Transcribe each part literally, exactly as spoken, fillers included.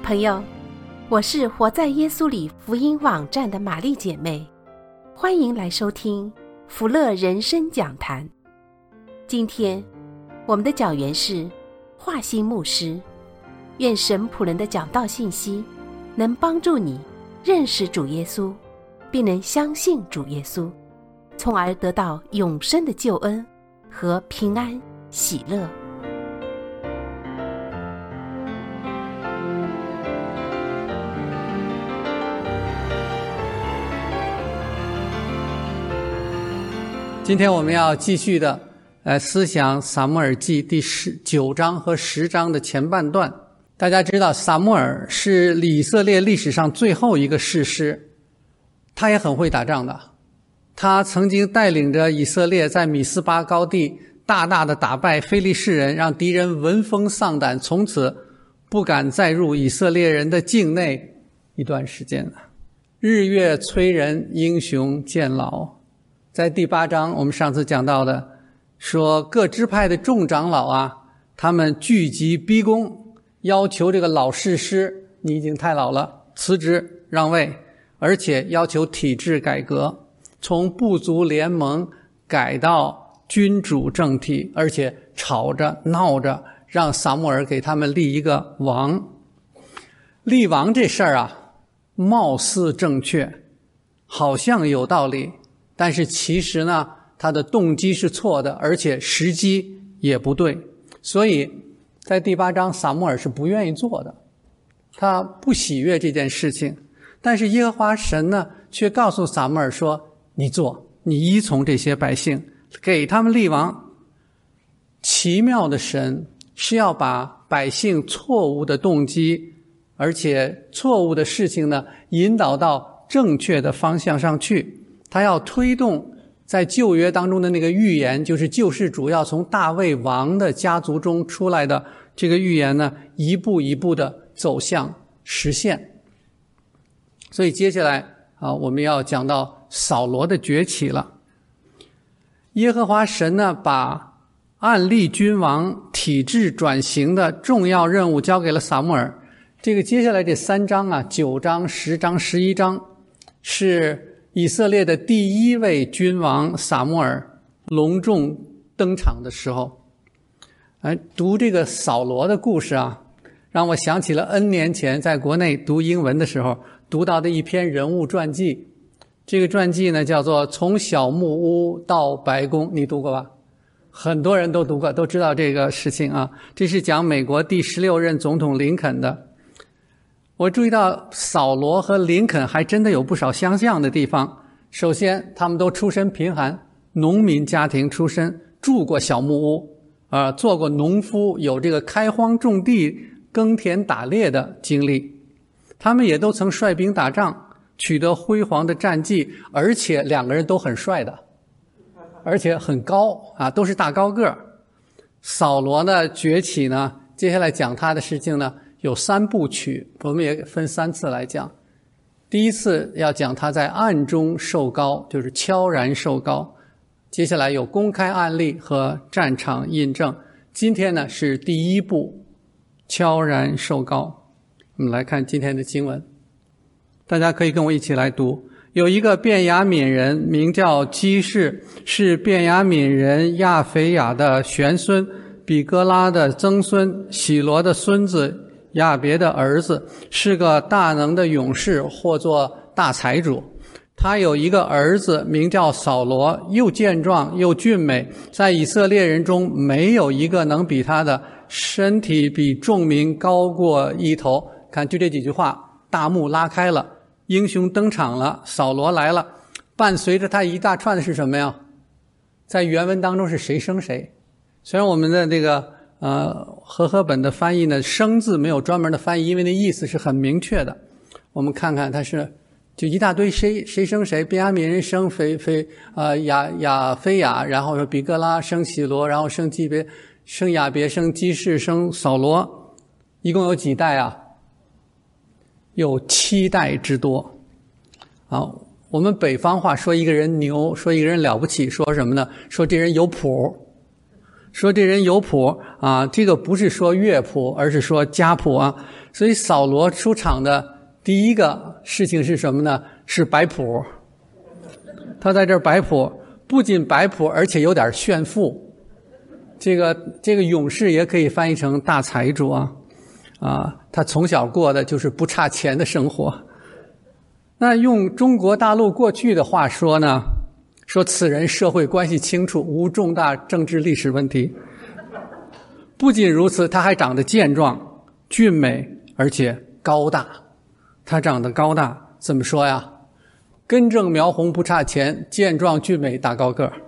朋友，我是活在耶稣里福音网站的玛丽姐妹，欢迎来收听福乐人生讲坛。今天我们的讲员是华兴牧师，愿神仆人的讲道信息能帮助你认识主耶稣，并能相信主耶稣，从而得到永生的救恩和平安喜乐。 今天我们要继续的来思想撒母耳记第十九章和十章的前半段。大家知道撒母耳是以色列历史上最后一个士师，他也很会打仗的。他曾经带领着以色列在米斯巴高地大大的打败非利士人，让敌人闻风丧胆，从此不敢再入以色列人的境内一段时间了。日月催人，英雄渐老。在第八章我们上次讲到的，说各支派的众长老啊，他们聚集逼宫，要求这个老士师，你已经太老了，辞职让位，而且要求体制改革，从部族联盟改到君主政体，而且吵着闹着让撒母耳给他们立一个王。立王这事儿啊，貌似正确，好像有道理，但是其实呢，他的动机是错的，而且时机也不对。所以在第八章撒母耳是不愿意做的，他不喜悦这件事情。但是耶和华神呢，却告诉撒母耳说，你做，你依从这些百姓，给他们立王。奇妙的神是要把百姓错误的动机，而且错误的事情呢，引导到正确的方向上去。他要推动在旧约当中的那个预言，就是救世主要从大卫王的家族中出来的这个预言呢，一步一步的走向实现。所以接下来啊，我们要讲到扫罗的崛起了。耶和华神呢，把按立君王体制转型的重要任务交给了撒母耳。这个接下来这三章啊，九章、十章、十一章，是以色列的第一位君王撒母耳隆重登场的时候。哎，读这个扫罗的故事啊，让我想起了 N 年前在国内读英文的时候读到的一篇人物传记。这个传记呢，叫做《从小木屋到白宫》，你读过吧？很多人都读过，都知道这个事情啊。这是讲美国第十六任总统林肯的。我注意到扫罗和林肯还真的有不少相像的地方。首先，他们都出身贫寒，农民家庭出身，住过小木屋，呃，做过农夫，有这个开荒种地、耕田打猎的经历。他们也都曾率兵打仗，取得辉煌的战绩，而且两个人都很帅的，而且很高啊，都是大高个儿。扫罗的崛起呢，接下来讲他的事情呢，有三部曲，我们也分三次来讲。第一次要讲他在暗中受膏，就是悄然受膏。接下来有公开案例和战场印证。今天呢是第一步，悄然受膏。我们来看今天的经文，大家可以跟我一起来读。有一个便雅悯人名叫基士，是便雅悯人亚腓雅的玄孙，比哥拉的曾孙，喜罗的孙子，亚别的儿子，是个大能的勇士，或作大财主。他有一个儿子名叫扫罗，又健壮又俊美，在以色列人中没有一个能比他的，身体比众民高过一头。看，就这几句话，大幕拉开了，英雄登场了，扫罗来了。伴随着他一大串的是什么呀？在原文当中是谁生谁。虽然我们的这个呃，和合本的翻译呢，生字没有专门的翻译，因为那意思是很明确的。我们看看它是就一大堆谁谁生谁，便雅悯人生非非呃亚亚非雅，然后说比哥拉生喜罗，然后生基别生亚别生基士生扫罗，一共有几代啊？有七代之多。啊，我们北方话说一个人牛，说一个人了不起，说什么呢？说这人有谱。 说这人有谱啊，这个不是说乐谱，而是说家谱啊。所以扫罗出场的第一个事情是什么呢？是摆谱。他在这儿摆谱，不仅摆谱，而且有点炫富。这个这个勇士也可以翻译成大财主啊啊，他从小过的就是不差钱的生活。那用中国大陆过去的话说呢，说此人社会关系清楚，无重大政治历史问题。不仅如此，他还长得健壮、俊美，而且高大。他长得高大，怎么说呀？根正苗红不差钱，健壮俊美大高个儿。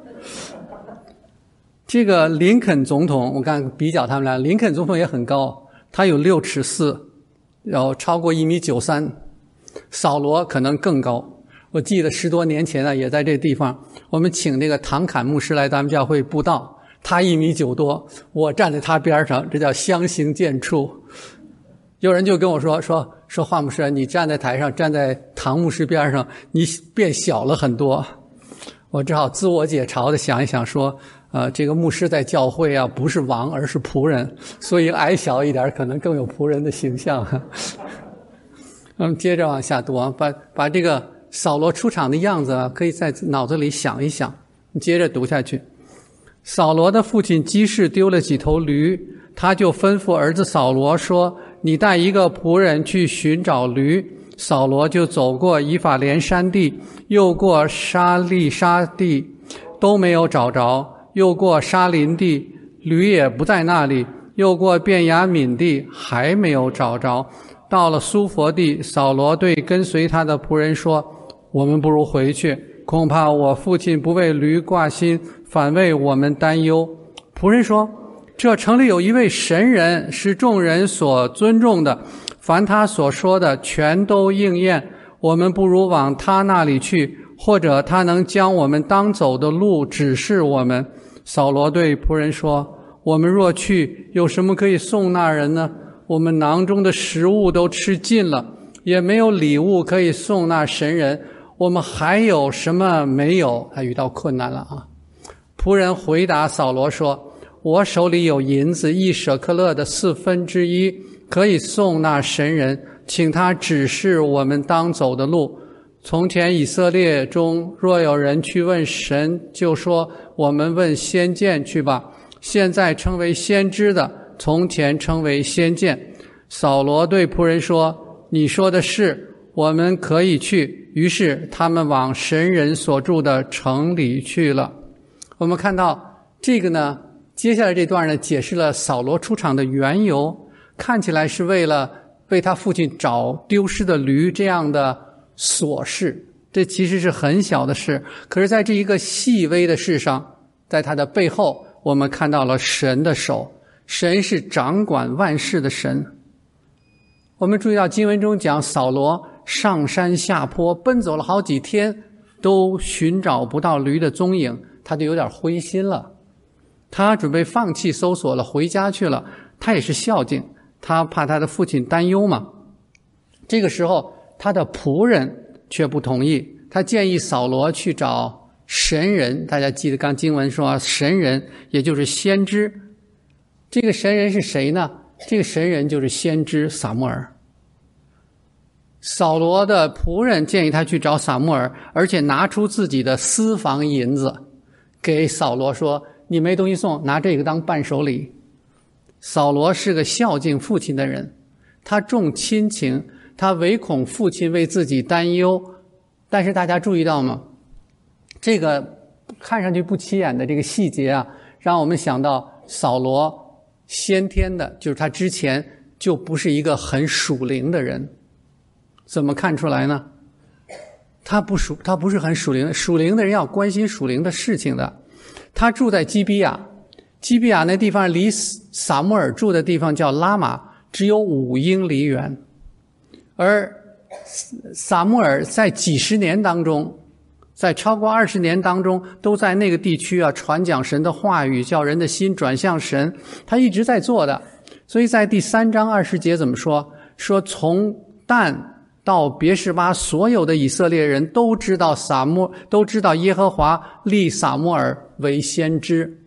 这个林肯总统，我看比较他们俩，林肯总统也很高，他有六尺四，有超过一米九三。扫罗可能更高。我记得十多年前啊，也在这地方，我们请那个唐侃牧师来咱们教会布道，他一米九多，我站在他边上，这叫相形见绌。有人就跟我说说说华牧师，你站在台上，站在唐牧师边上，你变小了很多。我只好自我解嘲的想一想说，呃，这个牧师在教会啊，不是王，而是仆人，所以矮小一点，可能更有仆人的形象。我们接着往下读啊，把把这个扫罗出场的样子啊，可以在脑子里想一想。接着读下去。扫罗的父亲基士丢了几头驴，他就吩咐儿子扫罗说：“你带一个仆人去寻找驴。”扫罗就走过以法莲山地，又过沙利沙地，都没有找着；又过沙林地，驴也不在那里；又过便雅悯地，还没有找着。到了苏佛地，扫罗对跟随他的仆人说：“我们不如回去，恐怕我父亲不为驴挂心，反为我们担忧。”仆人说：“这城里有一位神人，是众人所尊重的，凡他所说的全都应验。我们不如往他那里去，或者他能将我们当走的路指示我们。”扫罗对仆人说：“我们若去，有什么可以送那人呢？我们囊中的食物都吃尽了，也没有礼物可以送那神人，我们还有什么没有？”他遇到困难了啊！仆人回答扫罗说：“我手里有银子一舍克勒的四分之一，可以送那神人，请他指示我们当走的路。从前以色列中若有人去问神，就说我们问先见去吧。现在称为先知的，从前称为先见。”扫罗对仆人说：“你说的是，我们可以去。”于是他们往神人所住的城里去了。我们看到这个呢，接下来这段呢，解释了扫罗出场的缘由，看起来是为了为他父亲找丢失的驴这样的琐事，这其实是很小的事，可是在这一个细微的事上，在他的背后，我们看到了神的手，神是掌管万事的神。我们注意到经文中讲，扫罗上山下坡，奔走了好几天，都寻找不到驴的踪影，他就有点灰心了。他准备放弃搜索了，回家去了。他也是孝敬，他怕他的父亲担忧嘛。这个时候，他的仆人却不同意，他建议扫罗去找神人。大家记得刚经文说，神人也就是先知。这个神人是谁呢？这个神人就是先知撒母耳。扫罗的仆人建议他去找撒母耳，而且拿出自己的私房银子给扫罗说：“你没东西送，拿这个当伴手礼。”扫罗是个孝敬父亲的人，他重亲情，他唯恐父亲为自己担忧。但是大家注意到吗？这个看上去不起眼的这个细节啊，让我们想到扫罗先天的，就是他之前就不是一个很属灵的人。怎么看出来呢？他不属，他不是很属灵的。属灵的人要关心属灵的事情的。他住在基比亚，基比亚那地方离撒母耳住的地方叫拉玛，只有五英里远。而撒母耳在几十年当中，在超过二十年当中，都在那个地区啊传讲神的话语，叫人的心转向神，他一直在做的。所以在第三章二十节怎么说？说从但到别是巴，所有的以色列人都知道撒母都知道耶和华立撒母耳为先知。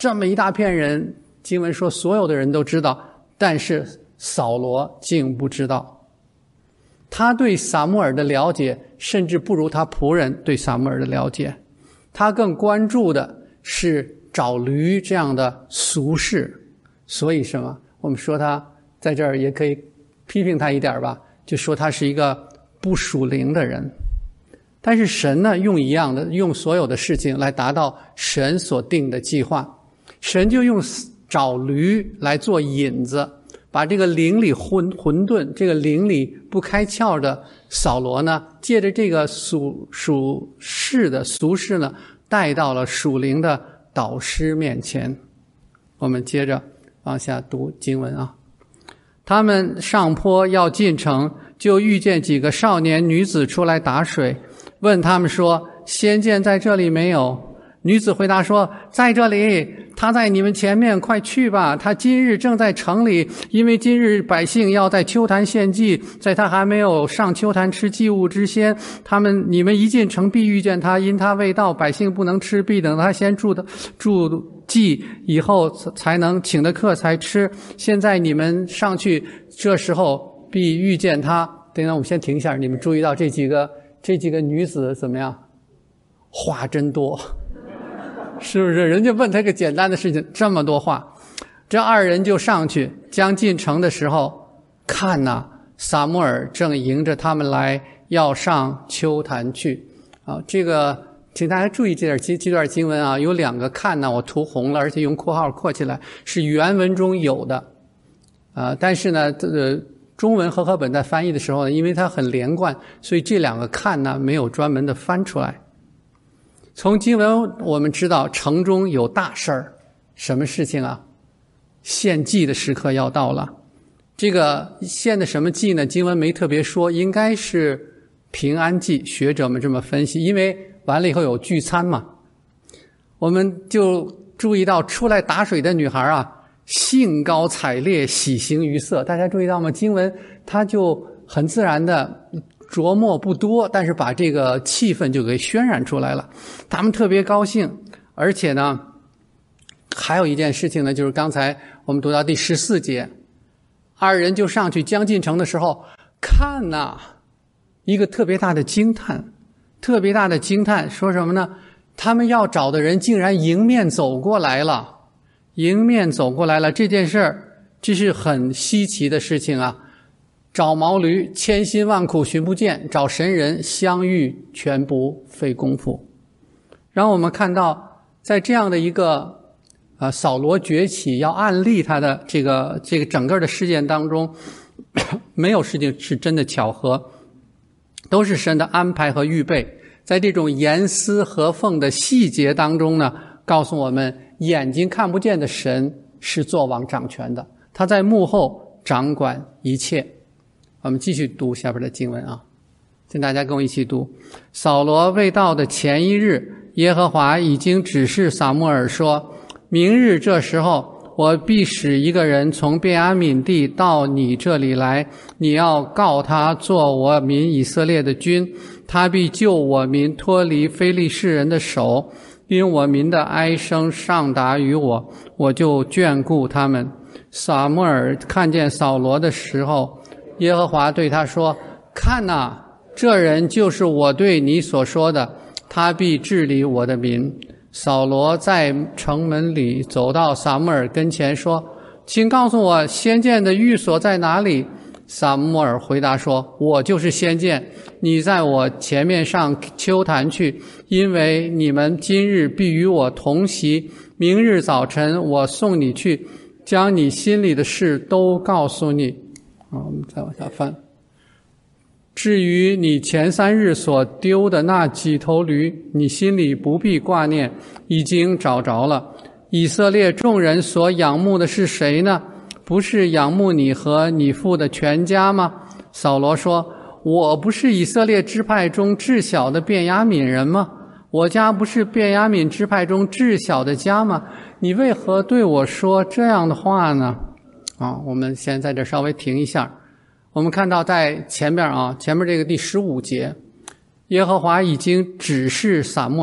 这么一大片人，经文说所有的人都知道，但是扫罗竟不知道。他对撒母耳的了解甚至不如他仆人对撒母耳的了解，他更关注的是找驴这样的俗事。所以什么？我们说他在这儿也可以批评他一点吧，就说他是一个不属灵的人。但是神呢，用一样的，用所有的事情来达到神所定的计划。神就用找驴来做引子，把这个灵里混混沌，这个灵里不开窍的扫罗呢，借着这个属属世的俗事呢，带到了属灵的导师面前。我们接着往下读经文啊。他们上坡要进城，就遇见几个少年女子出来打水，问他们说：先见在这里没有？女子回答说：在这里，他在你们前面，快去吧。他今日正在城里，因为今日百姓要在秋坛献祭，在他还没有上秋坛吃祭物之先，他们你们一进城必遇见他，因他未到，百姓不能吃，必等他先住的住祭以后才能请的客才吃。现在你们上去，这时候必遇见他。等等，我们先停一下，你们注意到这几个这几个女子怎么样？话真多。是不是？人家问他个简单的事情，这么多话。这二人就上去，将进城的时候，看哪，撒母耳正迎着他们来，要上秋坛去。啊，这个请大家注意这段这段经文啊，有两个看哪，我涂红了，而且用括号括起来，是原文中有的。啊，但是呢，这个中文和合本在翻译的时候呢，因为它很连贯，所以这两个看哪没有专门的翻出来。从经文我们知道城中有大事儿，什么事情啊？献祭的时刻要到了。这个献的什么祭呢？经文没特别说，应该是平安祭，学者们这么分析，因为完了以后有聚餐嘛。我们就注意到出来打水的女孩啊，兴高采烈，喜形于色。大家注意到吗？经文它就很自然的琢磨不多，但是把这个气氛就给渲染出来了。他们特别高兴，而且呢，还有一件事情呢，就是刚才我们读到第十四节，二人就上去将进城的时候，看呐，一个特别大的惊叹，特别大的惊叹，说什么呢？他们要找的人竟然迎面走过来了，迎面走过来了。这件事儿，这是很稀奇的事情啊。找毛驴千辛万苦寻不见，找神人相遇全不费功夫。然后我们看到在这样的一个呃扫罗崛起要暗立他的这个这个整个的事件当中，没有事情是真的巧合，都是神的安排和预备。在这种严丝合缝的细节当中呢，告诉我们眼睛看不见的神是作王掌权的，他在幕后掌管一切。我们继续读下边的经文啊，请大家跟我一起读。扫罗未到的前一日，耶和华已经指示撒母耳说：明日这时候，我必使一个人从便雅悯地到你这里来，你要告他做我民以色列的君，他必救我民脱离非利士人的手，因我民的哀声上达于我，我就眷顾他们。撒母耳看见扫罗的时候，耶和华对他说：看哪，这人就是我对你所说的，他必治理我的民。扫罗在城门里走到撒母耳跟前说：请告诉我先见的寓所在哪里？撒母耳回答说：我就是先见，你在我前面上秋坛去，因为你们今日必与我同席，明日早晨我送你去，将你心里的事都告诉你。好，我们再往下翻。至于你前三日所丢的那几头驴，你心里不必挂念，已经找着了。以色列众人所仰慕的是谁呢？不是仰慕你和你父的全家吗？扫罗说：我不是以色列支派中至小的便雅悯人吗？我家不是便雅悯支派中至小的家吗？你为何对我说这样的话呢？啊，我们先在这稍微停一下。我们看到在前面啊，前面这个第十五节，耶和华已经指示撒母耳，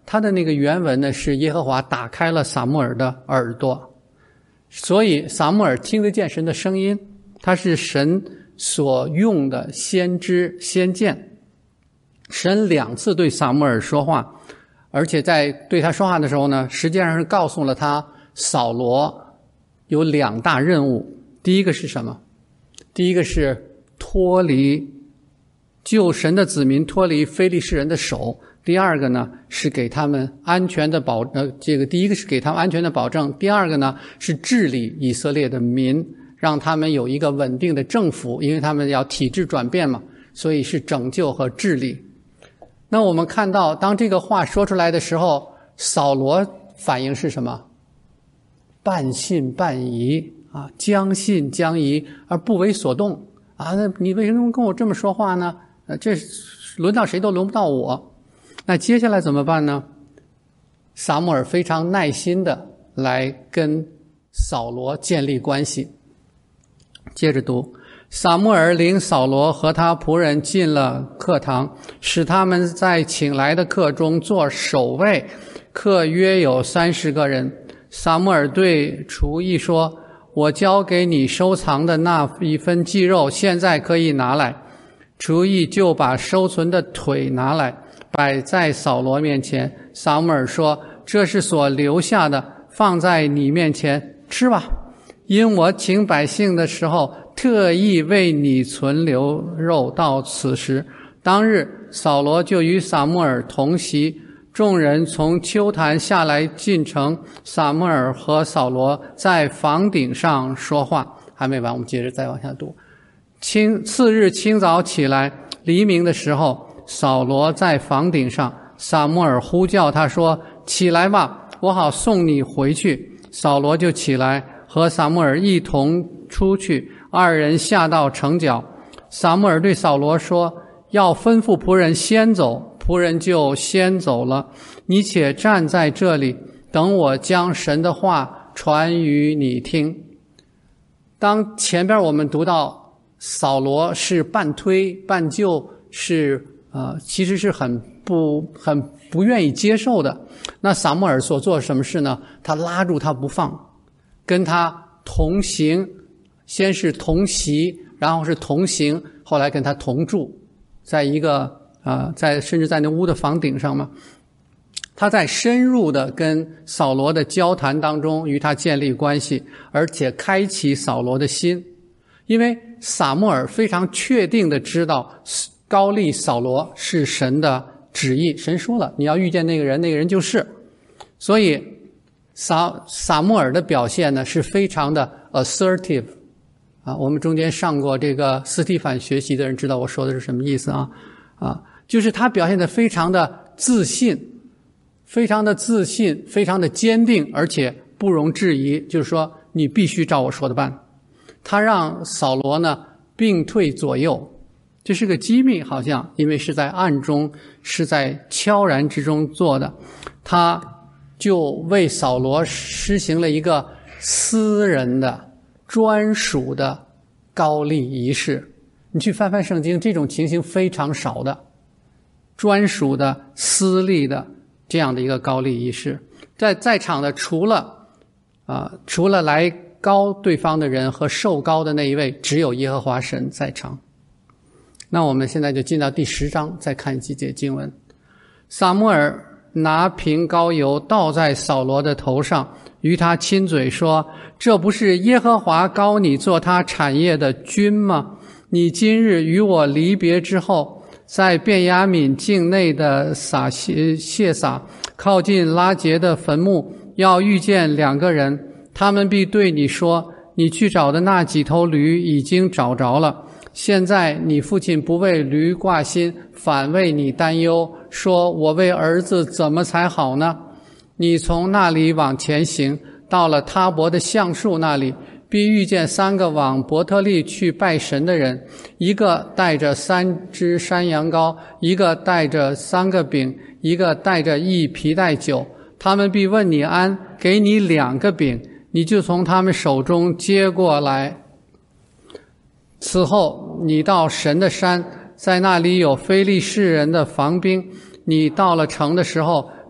它的那个原文呢是耶和华打开了撒母耳的耳朵，所以撒母耳听得见神的声音，他是神所用的先知先见。神两次对撒母耳说话，而且在对他说话的时候呢，实际上是告诉了他扫罗有两大任务。第一个是什么？第一个是脱离救神的子民脱离非利士人的手，第二个呢是给他们安全的保呃，这个第一个是给他们安全的保证，第二个呢是治理以色列的民，让他们有一个稳定的政府，因为他们要体制转变嘛，所以是拯救和治理。那我们看到当这个话说出来的时候，扫罗反应是什么？半信半疑啊，将信将疑而不为所动啊！那你为什么跟我这么说话呢？呃，这轮到谁都轮不到我。那接下来怎么办呢？撒母耳非常耐心的来跟扫罗建立关系。接着读，撒母耳领扫罗和他仆人进了客堂，使他们在请来的客中做守卫，客约有三十个人。撒母耳对厨役说：我交给你收藏的那一份鸡肉，现在可以拿来。厨役就把收存的腿拿来，摆在扫罗面前。撒母耳说：这是所留下的，放在你面前吃吧。因我请百姓的时候，特意为你存留肉到此时。当日扫罗就与撒母耳同席，众人从丘坛下来进城，撒母耳和扫罗在房顶上说话。还没完，我们接着再往下读。清次日清早起来，黎明的时候，扫罗在房顶上，撒母耳呼叫他说：起来吧，我好送你回去。扫罗就起来，和撒母耳一同出去，二人下到城角。撒母耳对扫罗说：要吩咐仆人先走，仆人就先走了。你且站在这里，等我将神的话传于你听。当前边我们读到扫罗是半推半就，是呃，其实是很不很不愿意接受的。那撒母耳所做什么事呢？他拉住他不放，跟他同行，先是同席，然后是同行，后来跟他同住，在一个啊、呃，在甚至在那屋的房顶上嘛。他在深入的跟扫罗的交谈当中与他建立关系，而且开启扫罗的心。因为撒母耳非常确定的知道膏立扫罗是神的旨意，神说了你要遇见那个人，那个人就是。所以撒撒母耳的表现呢是非常的 assertive 啊，我们中间上过这个斯蒂凡学习的人知道我说的是什么意思啊啊，就是他表现得非常的自信，非常的自信，非常的坚定，而且不容置疑，就是说你必须照我说的办。他让扫罗呢并退左右，这是个机密，好像因为是在暗中，是在悄然之中做的。他就为扫罗施行了一个私人的专属的膏立仪式。你去翻翻圣经，这种情形非常少的，专属的私立的这样的一个膏立仪式。在在场的除了啊、呃，除了来膏对方的人和受膏的那一位，只有耶和华神在场。那我们现在就进到第十章，再看几节经文。撒母耳拿瓶膏油倒在扫罗的头上，与他亲嘴说：这不是耶和华膏你做他产业的君吗？你今日与我离别之后，在便雅悯境内的撒谢谢撒靠近拉结的坟墓，要遇见两个人，他们必对你说：你去找的那几头驴已经找着了。现在你父亲不为驴挂心，反为你担忧，说我为儿子怎么才好呢？你从那里往前行，到了他伯的橡树那里，必遇见三个往伯特利去拜神的人，一个带着三只山羊羔，一个带着三个饼，一个带着一皮带酒。他们必问你安，给你两个饼，你就从他们手中接过来。此后你到神的山，在那里有非利士人的防兵，你到了城的时候，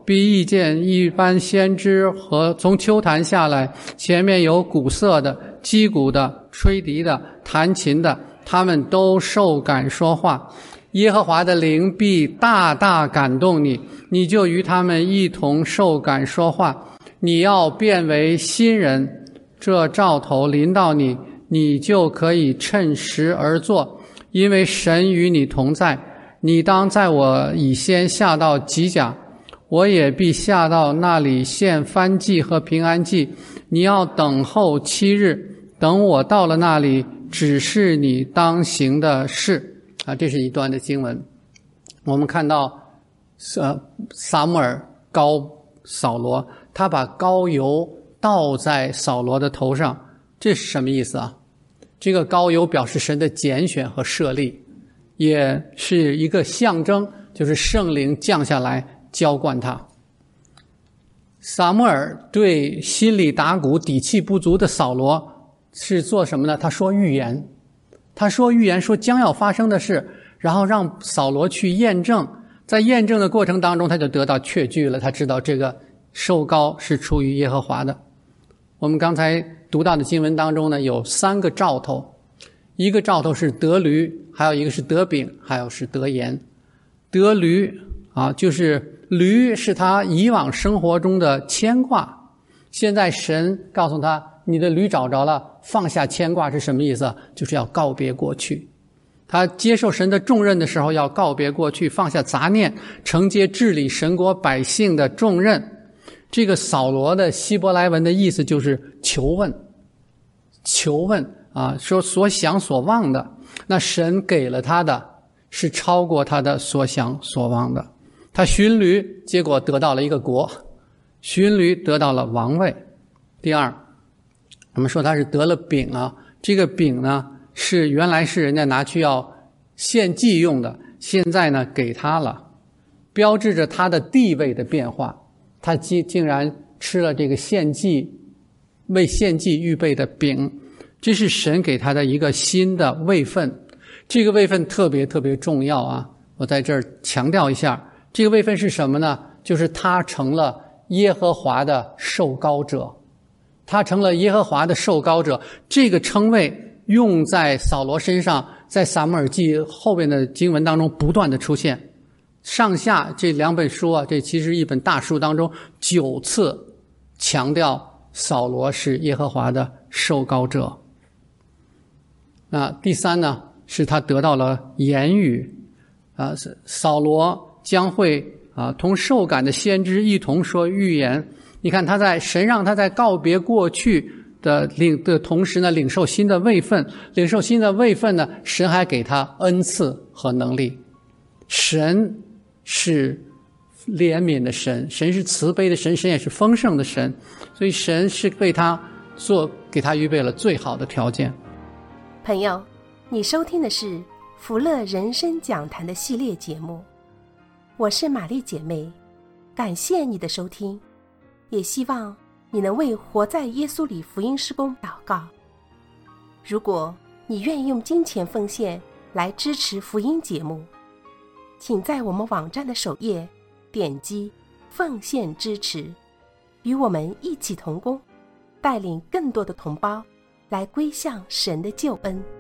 必遇见一般先知和从秋坛下来，前面有鼓瑟的、击鼓的、吹笛的、弹琴的，他们都受感说话。耶和华的灵必大大感动你，你就与他们一同受感说话。你要变为新人，这兆头临到你，你就可以趁时而作，因为神与你同在。你当在我以先下到吉甲，我也必下到那里献燔祭和平安祭。你要等候七日，等我到了那里，指示你当行的事。啊，这是一段的经文。我们看到，呃，撒母耳膏扫罗，他把膏油倒在扫罗的头上，这是什么意思啊？这个膏油表示神的拣选和设立，也是一个象征，就是圣灵降下来浇灌他。撒母耳对心里打鼓、底气不足的扫罗是做什么呢？他说预言，他说预言，说将要发生的事，然后让扫罗去验证。在验证的过程当中，他就得到确据了，他知道这个受膏是出于耶和华的。我们刚才读到的经文当中呢，有三个兆头，一个兆头是得驴，还有一个是得饼，还有是得盐。得驴啊，就是驴是他以往生活中的牵挂，现在神告诉他，你的驴找着了，放下牵挂是什么意思？就是要告别过去。他接受神的重任的时候，要告别过去，放下杂念，承接治理神国百姓的重任。这个扫罗的希伯来文的意思就是求问，求问啊，说所想所望的，那神给了他的是超过他的所想所望的。他寻驴，结果得到了一个国，寻驴得到了王位。第二，我们说他是得了饼啊，这个饼呢是原来是人家拿去要献祭用的，现在呢给他了，标志着他的地位的变化。他竟竟然吃了这个献祭为献祭预备的饼，这是神给他的一个新的位分。这个位分特别特别重要啊！我在这儿强调一下，这个位分是什么呢？就是他成了耶和华的受膏者，他成了耶和华的受膏者。这个称谓用在扫罗身上，在撒母耳记后面的经文当中不断的出现。上下这两本书啊，这其实一本大书当中九次强调扫罗是耶和华的受膏者。那第三呢，是他得到了言语啊，扫罗将会啊同受感的先知一同说预言。你看他在神让他在告别过去的领的同时呢，领受新的位分，领受新的位分呢，神还给他恩赐和能力。神是怜悯的神，神是慈悲的神，神也是丰盛的神，所以神是为他做给他预备了最好的条件。 朋友，你收听的是福乐人生讲坛的系列节目，我是玛丽姐妹，感谢你的收听，也希望你能为活在耶稣里福音事工祷告。如果你愿意用金钱奉献来支持福音节目，请在我们网站的首页点击奉献支持，与我们一起同工，带领更多的同胞来归向神的救恩。